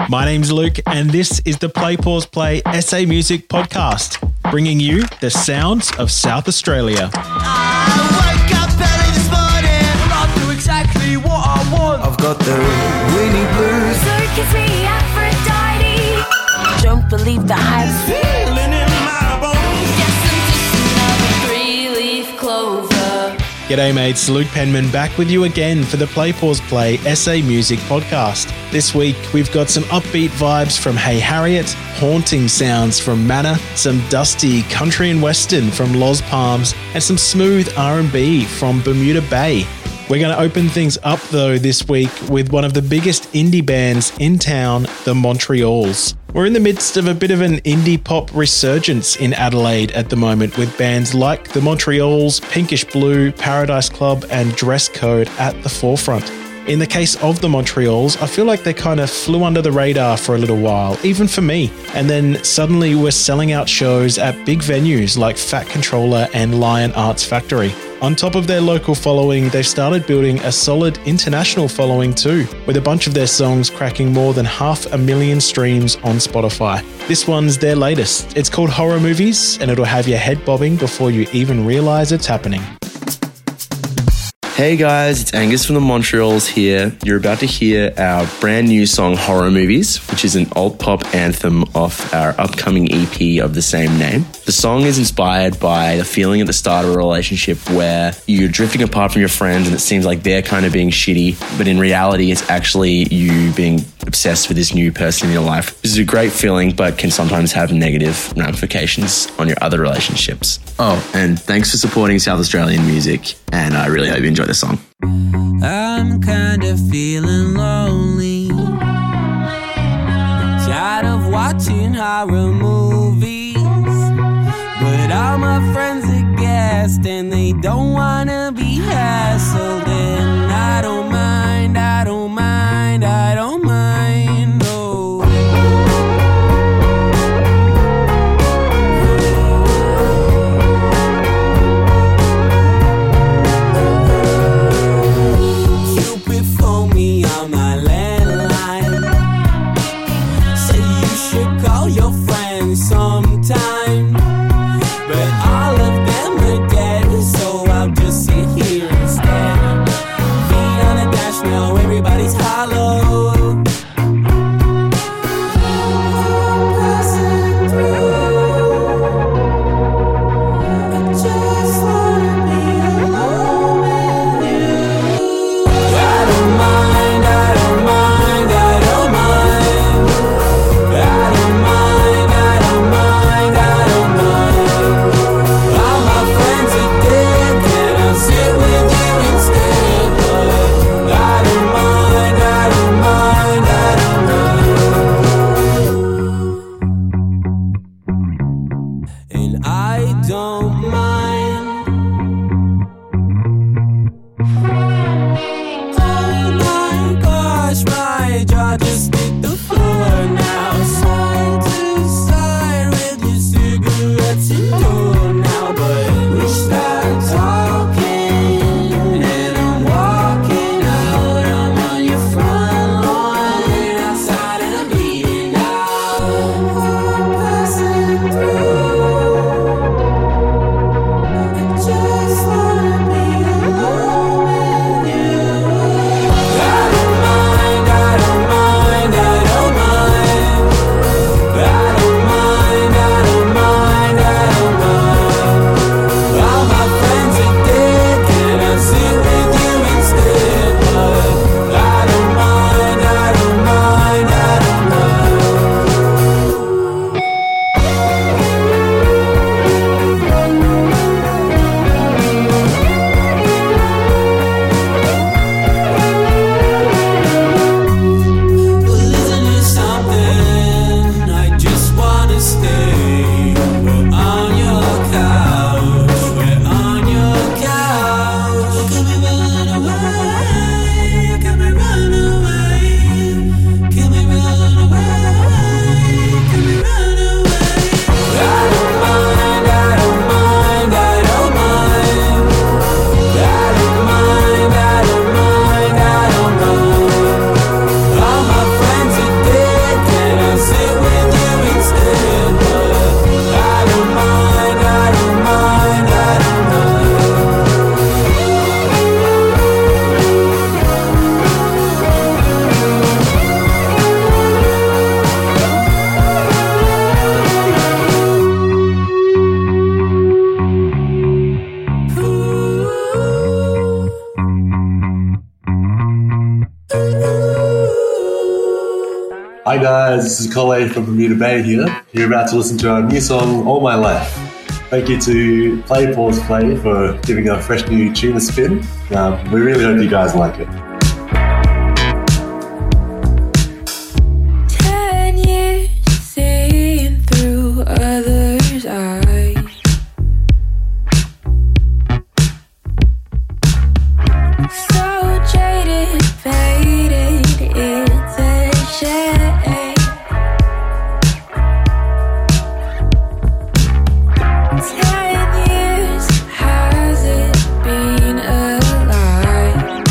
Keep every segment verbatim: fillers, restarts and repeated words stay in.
My name's Luke, and this is the Play Pause Play S A Music Podcast, bringing you the sounds of South Australia. I wake up early this morning, I'll do exactly what I want. I've got the winning blues. So kiss me, Aphrodite. Don't believe the hype. Feeling in my bones. Yes, I'm just another three-leaf clover. G'day mates, Luke Penman back with you again for the Play Pause Play S A Music Podcast. This week we've got some upbeat vibes from Hey Harriet, haunting sounds from Manna, some dusty country and western from Loz Palms, and some smooth R and B from Bermuda Bay. We're going to open things up though this week with one of the biggest indie bands in town, the Montreals. We're in the midst of a bit of an indie pop resurgence in Adelaide at the moment, with bands like the Montreals, Pinkish Blue, Paradise Club and Dress Code at the forefront. In the case of the Montreals, I feel like they kind of flew under the radar for a little while, even for me. And then suddenly we're selling out shows at big venues like Fat Controller and Lion Arts Factory. On top of their local following, they've started building a solid international following too, with a bunch of their songs cracking more than half a million streams on Spotify. This one's their latest. It's called Horror Movies, and it'll have your head bobbing before you even realise it's happening. Hey guys, it's Angus from the Montreals here. You're about to hear our brand new song Horror Movies, which is an alt pop anthem off our upcoming E P of the same name. The song is inspired by the feeling at the start of a relationship where you're drifting apart from your friends and it seems like they're kind of being shitty, but in reality it's actually you being obsessed with this new person in your life. This is a great feeling, but can sometimes have negative ramifications on your other relationships. Oh, and thanks for supporting South Australian music, and I really hope you enjoy the song. I'm kind of feeling lonely, tired of watching horror movies, but all my friends are gassed and they don't wanna be hassled, and I don't mind, I don't mind, I don't mind, no. Cupid phoned me on my landline, said you should call your friends sometime, but all of them are dead, so I'll just sit here instead. Feet on the dash now, everybody's hollow. I'm passing through. I just wanna be alone with you. I don't mind, I don't mind, I don't mind. I don't mind, I don't mind, I don't mind. All my friends are dead, can I sit with you instead? But I don't mind, I don't mind, I don't mind. And I don't mind. Oh my gosh, my jaw just hit the floor now. Side to side with your cigarettes indoor now. But we start talking and I'm walking out. I'm on your front lawn outside and I'm bleeding out. I'm passing through. I just wanna be alone with you. I don't mind, I don't mind, I Hi guys, this is Cole from Bermuda Bay here. You're about to listen to our new song, All My Life. Thank you to Play Pause Play for giving our fresh new tune a spin. Um, we really hope you guys like it. Ten years seeing through others' eyes. So jaded, faded, it's a shame. Ten years, has it been alive?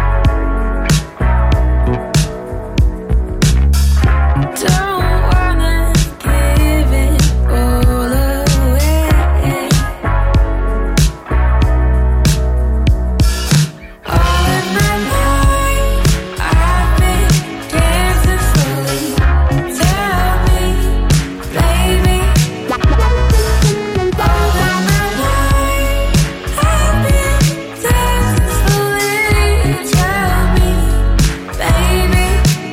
Don't wanna give it all away. All of my life, I've been dancing slowly. Tell me, baby. All of my life, I've been dancing slowly. Tell me, baby.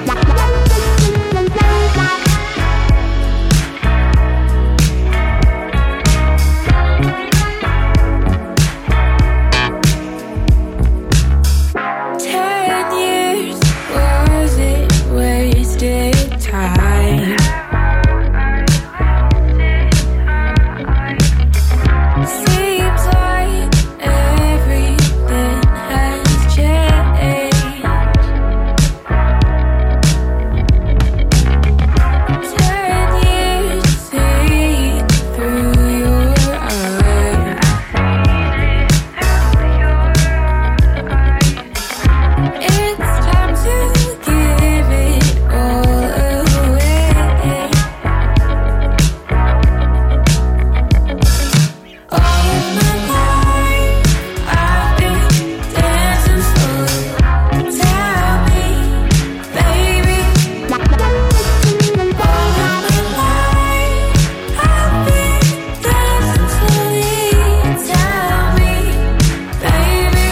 Ten years, was it wasted time? Seems like everything has changed. Ten years, see through your eyes. It's time to give it all away. All of my life, I've been dancing slowly. Tell me, baby. All of my life, I've been dancing slowly. Tell me, baby.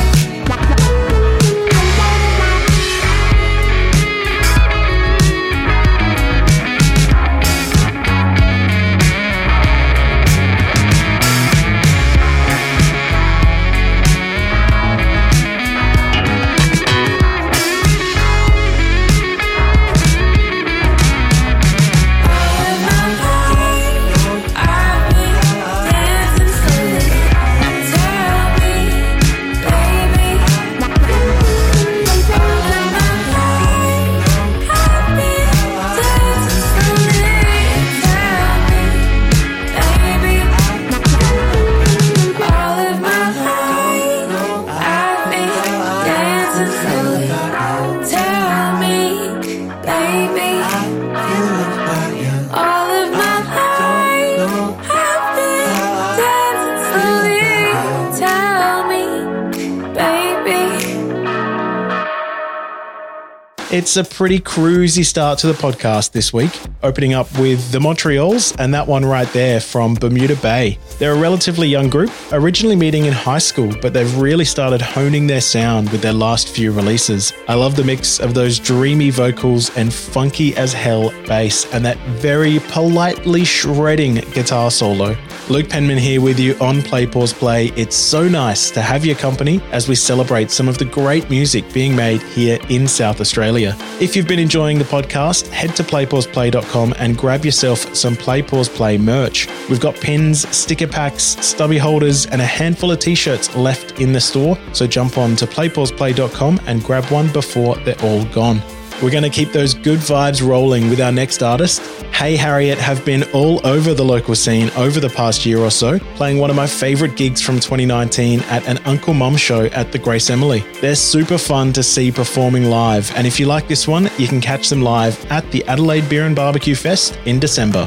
It's a pretty cruisy start to the podcast this week, opening up with the Montreals and that one right there from Bermuda Bay. They're a relatively young group, originally meeting in high school, but they've really started honing their sound with their last few releases. I love the mix of those dreamy vocals and funky as hell bass and that very politely shredding guitar solo. Luke Penman here with you on Play Pause Play. It's so nice to have your company as we celebrate some of the great music being made here in South Australia. If you've been enjoying the podcast, head to play pause play dot com and grab yourself some Play Pause Play merch. We've got pins, sticker packs, stubby holders, and a handful of t-shirts left in the store, so jump on to play pause play dot com and grab one before they're all gone. We're going to keep those good vibes rolling with our next artist. Hey Harriet have been all over the local scene over the past year or so, playing one of my favourite gigs from twenty nineteen at an Uncle Mum show at the Grace Emily. They're super fun to see performing live, and if you like this one, you can catch them live at the Adelaide Beer and Barbecue Fest in December.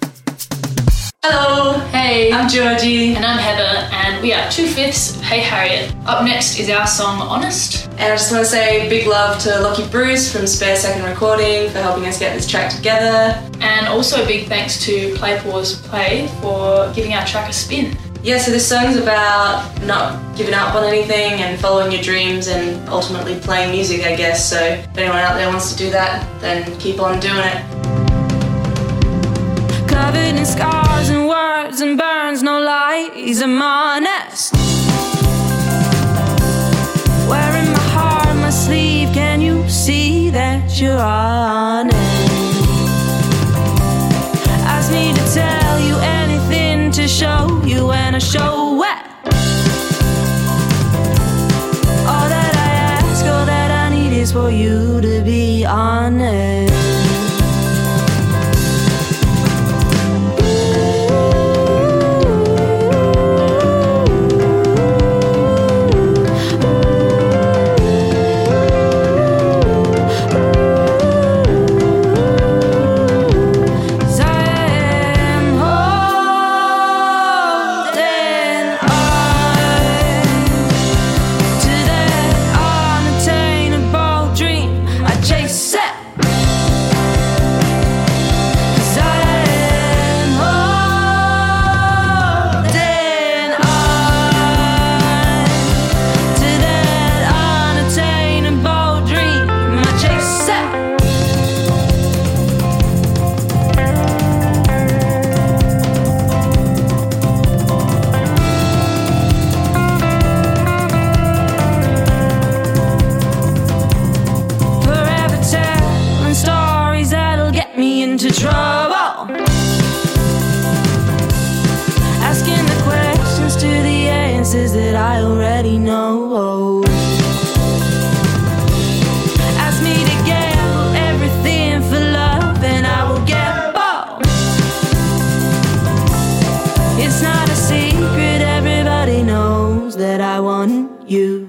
Hello, Hey, I'm Georgie. and I'm Heather, and we are Two Fifths of Hey Harriet. Up next is our song Honest. And I just want to say big love to Lockie Bruce from Spare Second Recording for helping us get this track together. And also big thanks to Play Pause Play for giving our track a spin. Yeah, so this song's about not giving up on anything and following your dreams and ultimately playing music, I guess. So if anyone out there wants to do that, then keep on doing it. Covered in scars and words and burns, no lies, I'm honest. Wearing my heart on my sleeve, can you see that you're honest? Ask me to tell you anything, to show you and I show what. All that I ask, all that I need is for you to be honest. Into trouble, asking the questions to the answers that I already know. Ask me to gamble everything for love and I will gamble. It's not a secret, everybody knows that I want you.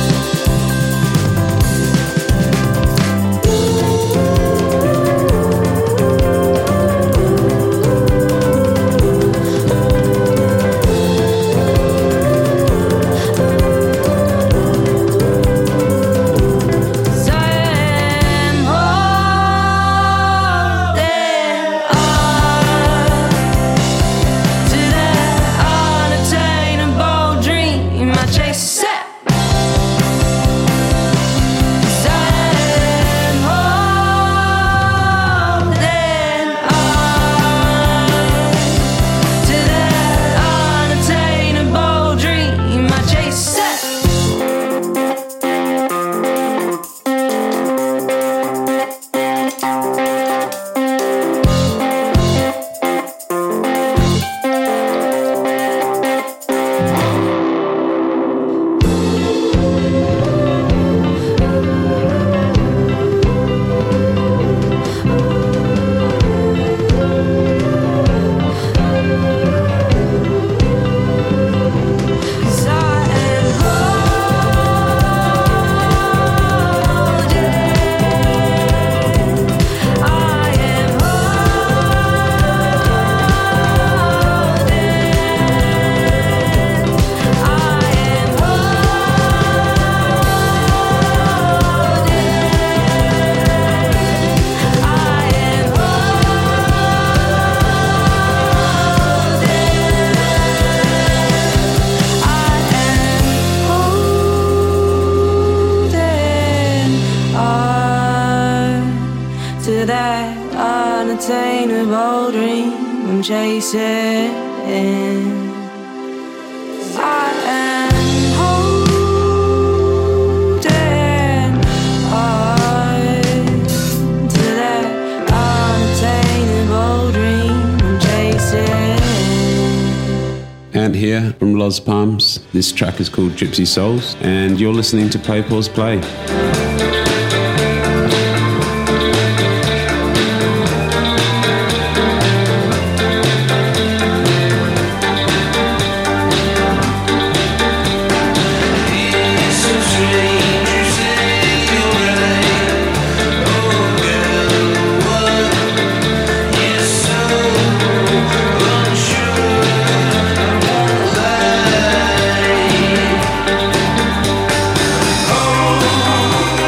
Unattainable dream I'm chasing. I am holding on to that unattainable dream I'm chasing. Ant here from Los Palms. This track is called Gypsy Souls, and you're listening to Play Pause Play. Oh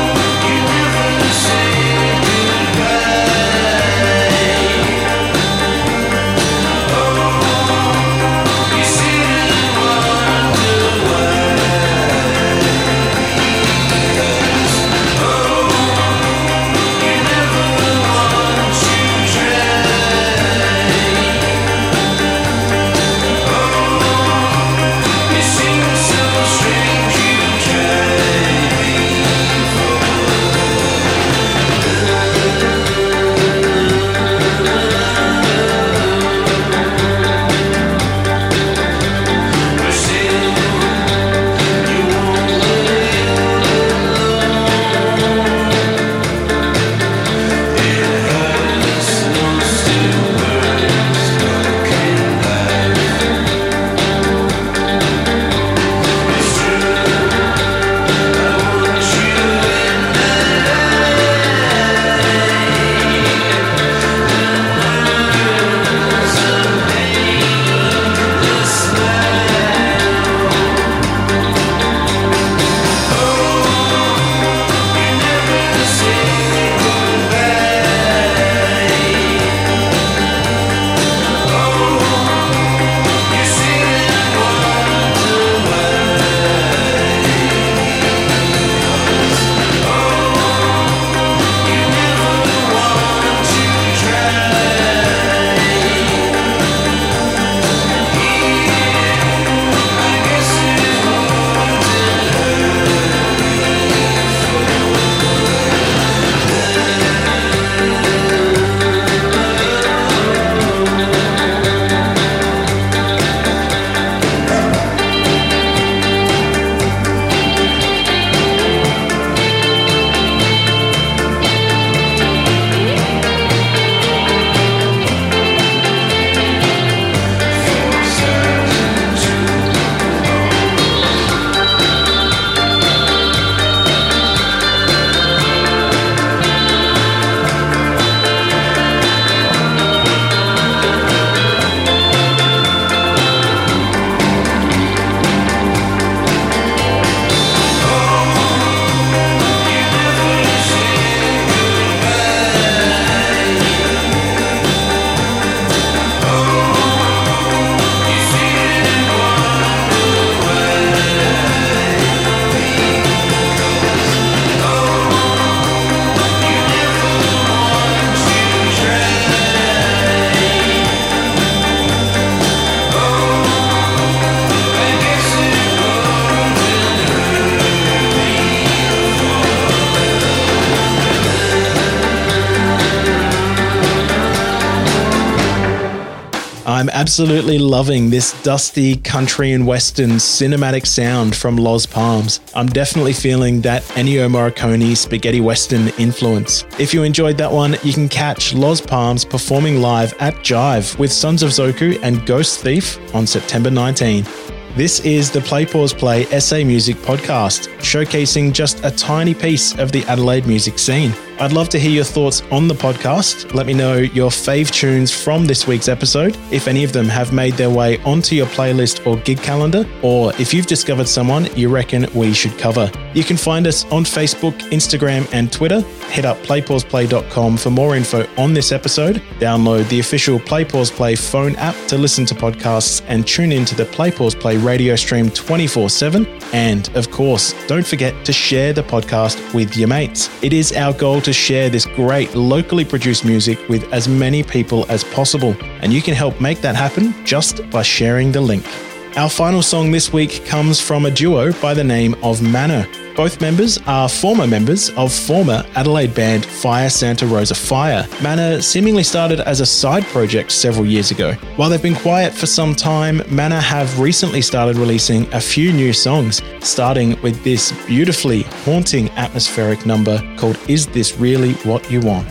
I'm absolutely loving this dusty country and western cinematic sound from Loz Palms. I'm definitely feeling that Ennio Morricone spaghetti western influence. If you enjoyed that one, you can catch Loz Palms performing live at Jive with Sons of Zoku and Ghost Thief on September nineteenth. This is the Play Pause Play S A Music podcast, showcasing just a tiny piece of the Adelaide music scene. I'd love to hear your thoughts on the podcast. Let me know your fave tunes from this week's episode, if any of them have made their way onto your playlist or gig calendar, or if you've discovered someone you reckon we should cover. You can find us on Facebook, Instagram, and Twitter. Hit up play pause play dot com for more info on this episode. Download the official Play Pause Play phone app to listen to podcasts and tune into the Play Pause Play radio stream twenty-four seven. And of course, don't forget to share the podcast with your mates. It is our goal to share this great locally produced music with as many people as possible, and you can help make that happen just by sharing the link. Our final song this week comes from a duo by the name of Manor. Both members are former members of former Adelaide band Fire Santa Rosa Fire. Manor seemingly started as a side project several years ago. While they've been quiet for some time, Manor have recently started releasing a few new songs, starting with this beautifully haunting atmospheric number called Is This Really What You Want?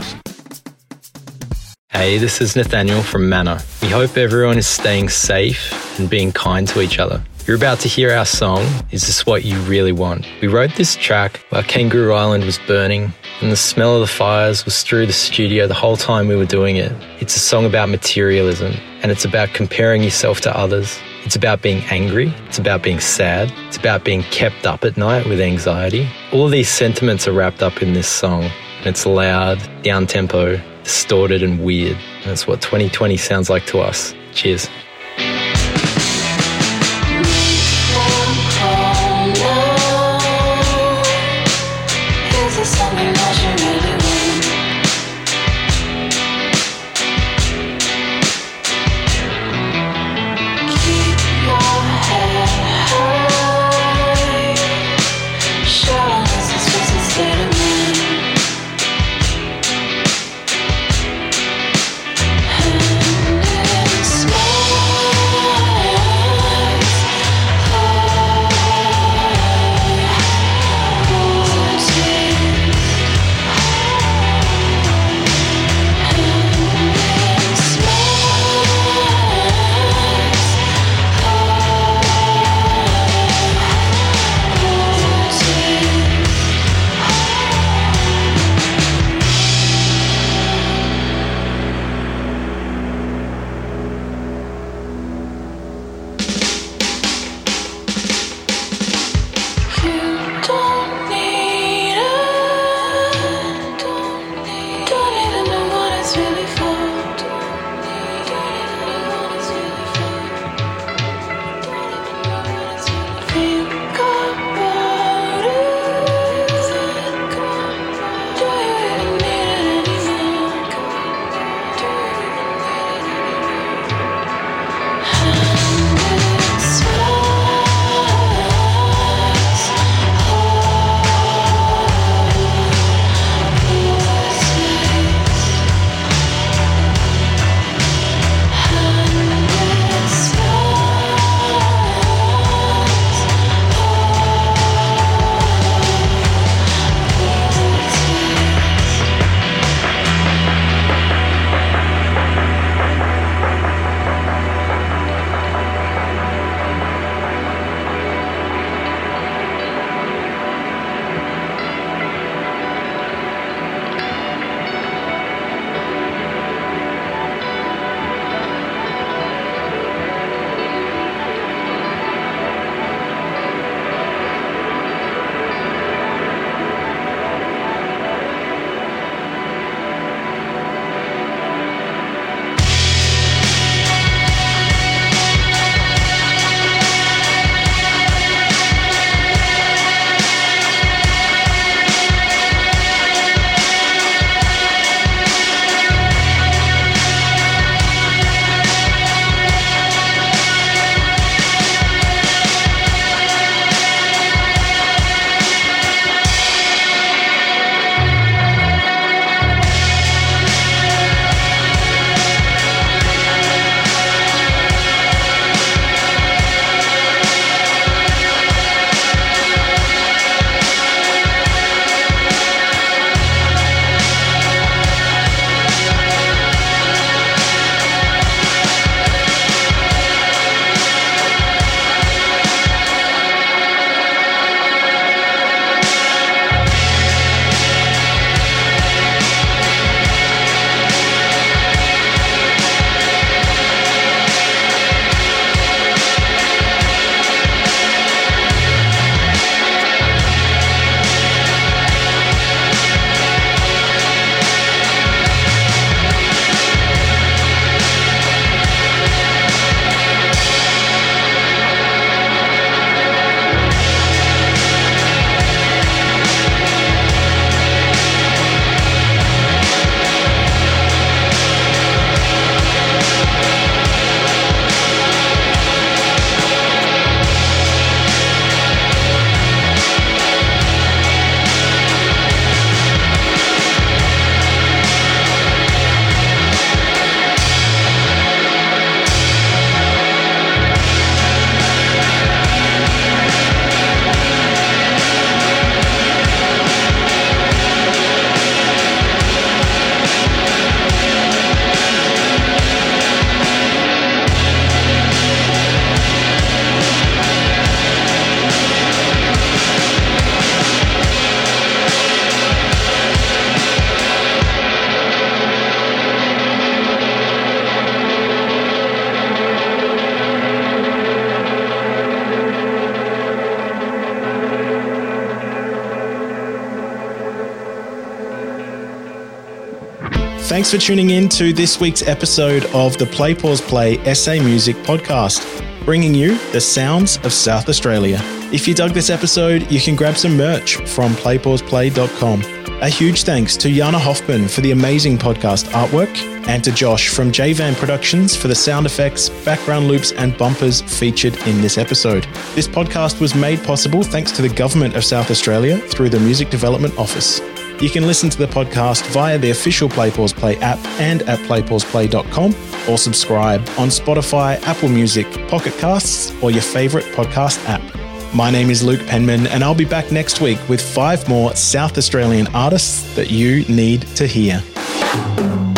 Hey, this is Nathaniel from Manor. We hope everyone is staying safe and being kind to each other. You're about to hear our song, Is This What You Really Want? We wrote this track while Kangaroo Island was burning and the smell of the fires was through the studio the whole time we were doing it. It's a song about materialism, and it's about comparing yourself to others. It's about being angry. It's about being sad. It's about being kept up at night with anxiety. All of these sentiments are wrapped up in this song, and it's loud, down-tempo, distorted and weird. And that's what twenty twenty sounds like to us. Cheers. Small Thanks for tuning in to this week's episode of the Play Pause Play S A Music podcast, bringing you the sounds of South Australia. If you dug this episode, you can grab some merch from play pause play dot com. A huge thanks to Jana Hoffman for the amazing podcast artwork, and to Josh from J-Van Productions for the sound effects, background loops, and bumpers featured in this episode. This podcast was made possible thanks to the Government of South Australia through the Music Development Office. You can listen to the podcast via the official Play Pause Play app and at play pause play dot com, or subscribe on Spotify, Apple Music, Pocket Casts, or your favourite podcast app. My name is Luke Penman, and I'll be back next week with five more South Australian artists that you need to hear.